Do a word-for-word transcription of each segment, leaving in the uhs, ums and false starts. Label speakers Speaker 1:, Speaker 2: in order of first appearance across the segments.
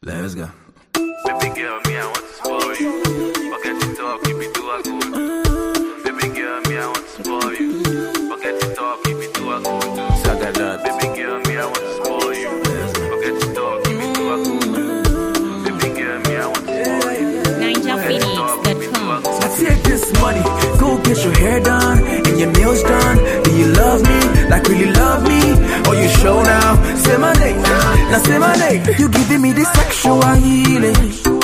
Speaker 1: Let's go.
Speaker 2: Baby girl, me, I want to spoil you. Forget to talk, keep it to a good. Baby girl, me, I want to spoil you. Forget to talk, keep it to a good. Baby girl, me, I want to spoil you. Forget to talk, keep it to a good. Baby girl, me, I want to spoil you.
Speaker 3: Ninja Phoenix dot com.
Speaker 1: I take this money, go get your hair done and your nails done. Do you love me? Like really love me? Or you show now? Say my name, now say my name. You giving me this sexual healing.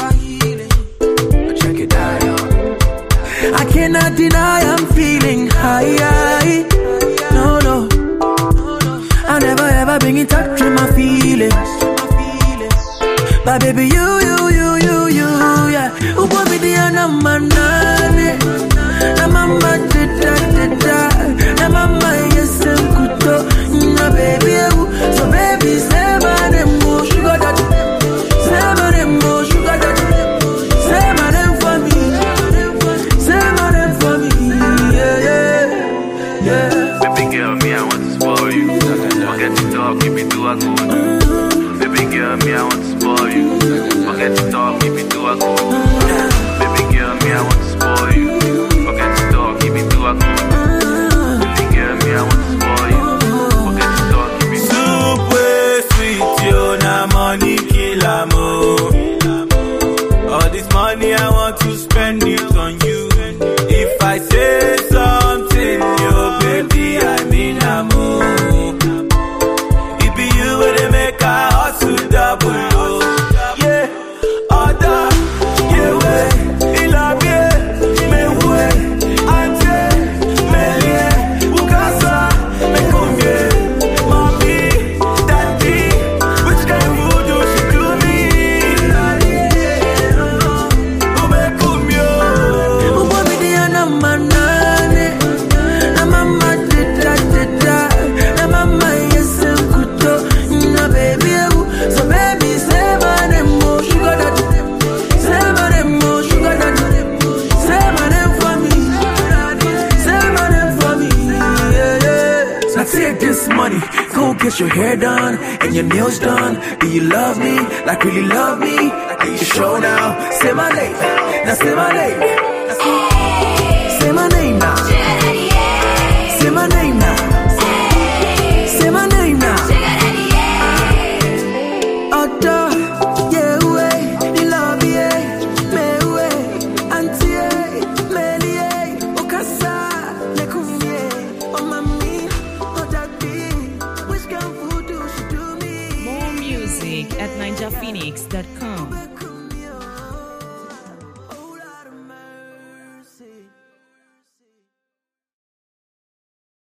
Speaker 1: Check it out. I cannot deny I'm feeling high. No, no. I never ever been in touch with my feelings. But baby, you, you, you, you, you, yeah. Who put me the number nine? Na mama da da da da. Na mama yes and kuto. Na baby, so baby, say my name, oh sugar daddy. Say my name, oh sugar daddy. Say my name for me. Say my name for me. Yeah, yeah, yeah.
Speaker 2: Baby girl, me, I want to spoil you. Forget to talk, keep it to a good. Baby girl, me, I want to spoil you. Forget to talk, keep it to a good. Baby girl, me, I want to spoil you. Forget to talk, keep it to a good. Baby girl, me, I want to spoil you. Forget to talk, keep it to a good.
Speaker 4: Super sweet, yo, na money kill amo. All this money I want to spend it on you. If I say something, yo, baby, I mean amo. It be you where they make a hustle double, oh. Yeah, other, yeah, way, il a bien, mais ouais, ante, mais yeah, ou casa, mais combien, mommy, daddy, which kind of voodoo she do me? Ou me combien?
Speaker 1: Who put me the number nine? Na mama da da da da. Na mama yes and kuto. Na baby, so baby, say my name, oh sugar daddy. Say my name, oh sugar daddy. Say my name for me. Say my name for me. Yeah, yeah. Now take this money, go get your hair done and your nails done. Do you love me? Like really love me? Are you sure now? Say my name. Now say my name. Say my name now. Say my name now. Say my name now. Otto, yeah, way, you love me, me way, auntie, Melie, Okasa, Lekumye, oh mami, oh daddy, which can voodoo she do me?
Speaker 3: More music at ninja phoenix dot com.